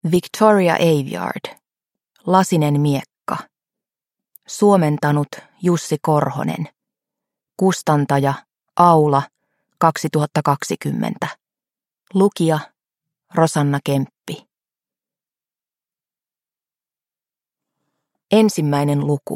Victoria Aveyard. Lasinen miekka. Suomentanut Jussi Korhonen. Kustantaja Aula 2020. Lukija Rosanna Kemppi. Ensimmäinen luku.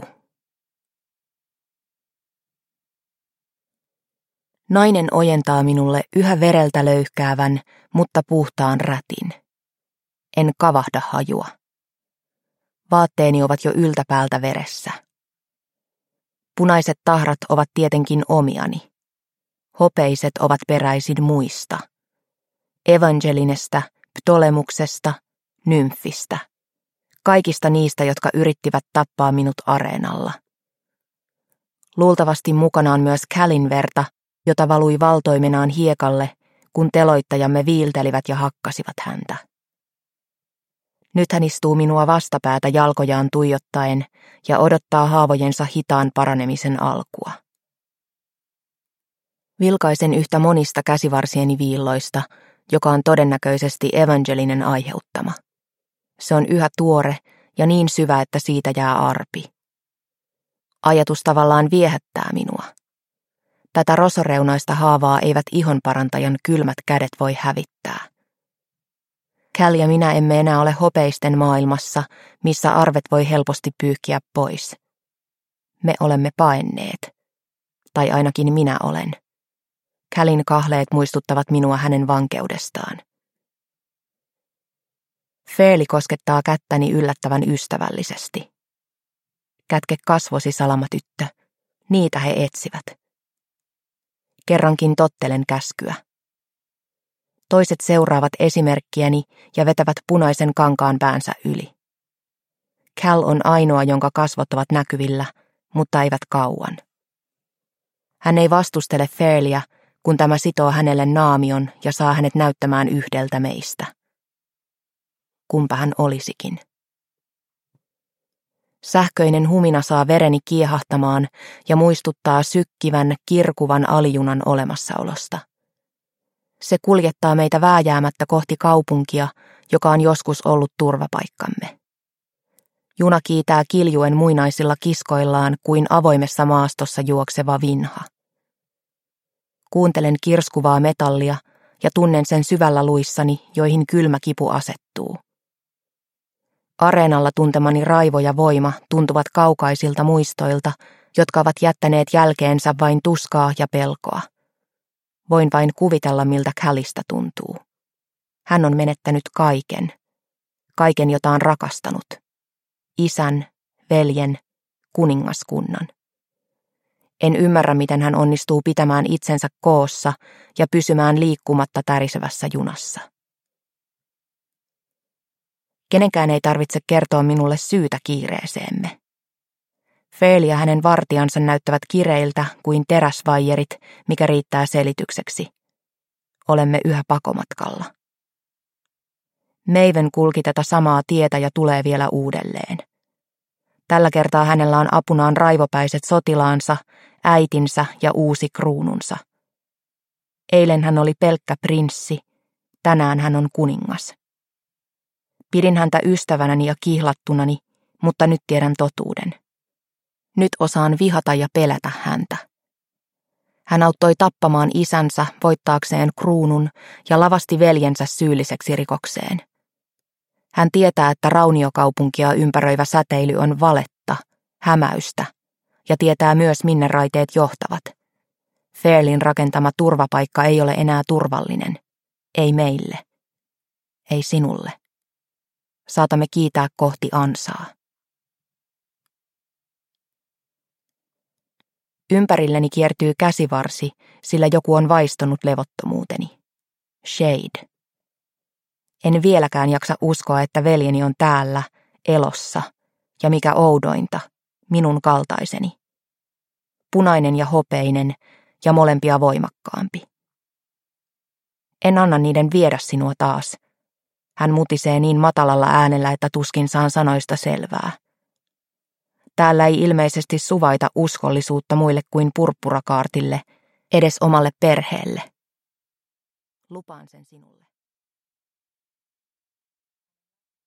Nainen ojentaa minulle yhä vereltä löyhkäävän, mutta puhtaan rätin. En kavahda hajua. Vaatteeni ovat jo yltäpäältä veressä. Punaiset tahrat ovat tietenkin omiani. Hopeiset ovat peräisin muista. Evangelinestä, Ptolemuksesta, Nymfistä. Kaikista niistä, jotka yrittivät tappaa minut areenalla. Luultavasti mukana on myös Callin verta, jota valui valtoimenaan hiekalle, kun teloittajamme viiltelivät ja hakkasivat häntä. Nyt hän istuu minua vastapäätä jalkojaan tuijottaen ja odottaa haavojensa hitaan paranemisen alkua. Vilkaisen yhtä monista käsivarsieni viilloista, joka on todennäköisesti Evangelinen aiheuttama. Se on yhä tuore ja niin syvä, että siitä jää arpi. Ajatus tavallaan viehättää minua. Tätä rosoreunaista haavaa eivät ihonparantajan kylmät kädet voi hävittää. Cal ja minä emme enää ole hopeisten maailmassa, missä arvet voi helposti pyyhkiä pois. Me olemme paenneet. Tai ainakin minä olen. Calin kahleet muistuttavat minua hänen vankeudestaan. Fairley koskettaa kättäni yllättävän ystävällisesti. Kätke kasvosi, salamatyttö. Niitä he etsivät. Kerrankin tottelen käskyä. Toiset seuraavat esimerkkiäni ja vetävät punaisen kankaan päänsä yli. Cal on ainoa, jonka kasvot ovat näkyvillä, mutta eivät kauan. Hän ei vastustele Fairleyä, kun tämä sitoo hänelle naamion ja saa hänet näyttämään yhdeltä meistä. Kumpa hän olisikin. Sähköinen humina saa vereni kiehahtamaan ja muistuttaa sykkivän, kirkuvan alijunan olemassaolosta. Se kuljettaa meitä vääjäämättä kohti kaupunkia, joka on joskus ollut turvapaikkamme. Juna kiitää kiljuen muinaisilla kiskoillaan kuin avoimessa maastossa juokseva vinha. Kuuntelen kirskuvaa metallia ja tunnen sen syvällä luissani, joihin kylmä kipu asettuu. Areenalla tuntemani raivo ja voima tuntuvat kaukaisilta muistoilta, jotka ovat jättäneet jälkeensä vain tuskaa ja pelkoa. Voin vain kuvitella, miltä Calista tuntuu. Hän on menettänyt kaiken. Kaiken, jota on rakastanut. Isän, veljen, kuningaskunnan. En ymmärrä, miten hän onnistuu pitämään itsensä koossa ja pysymään liikkumatta tärisevässä junassa. Kenenkään ei tarvitse kertoa minulle syytä kiireeseemme. Fairley ja hänen vartijansa näyttävät kireiltä kuin teräsvaijerit, mikä riittää selitykseksi. Olemme yhä pakomatkalla. Maven kulki tätä samaa tietä ja tulee vielä uudelleen. Tällä kertaa hänellä on apunaan raivopäiset sotilaansa, äitinsä ja uusi kruununsa. Eilen hän oli pelkkä prinssi, tänään hän on kuningas. Pidin häntä ystävänäni ja kihlattunani, mutta nyt tiedän totuuden. Nyt osaan vihata ja pelätä häntä. Hän auttoi tappamaan isänsä voittaakseen kruunun ja lavasti veljensä syylliseksi rikokseen. Hän tietää, että rauniokaupunkia ympäröivä säteily on valetta, hämäystä, ja tietää myös, minne raiteet johtavat. Fairleyn rakentama turvapaikka ei ole enää turvallinen. Ei meille. Ei sinulle. Saatamme kiitää kohti ansaa. Ympärilleni kiertyy käsivarsi, sillä joku on vaistonut levottomuuteni. Shade. En vieläkään jaksa uskoa, että veljeni on täällä, elossa, ja mikä oudointa, minun kaltaiseni. Punainen ja hopeinen, ja molempia voimakkaampi. En anna niiden viedä sinua taas. Hän mutisee niin matalalla äänellä, että tuskin saan sanoista selvää. Täällä ei ilmeisesti suvaita uskollisuutta muille kuin purppurakaartille, edes omalle perheelle. Lupaan sen sinulle.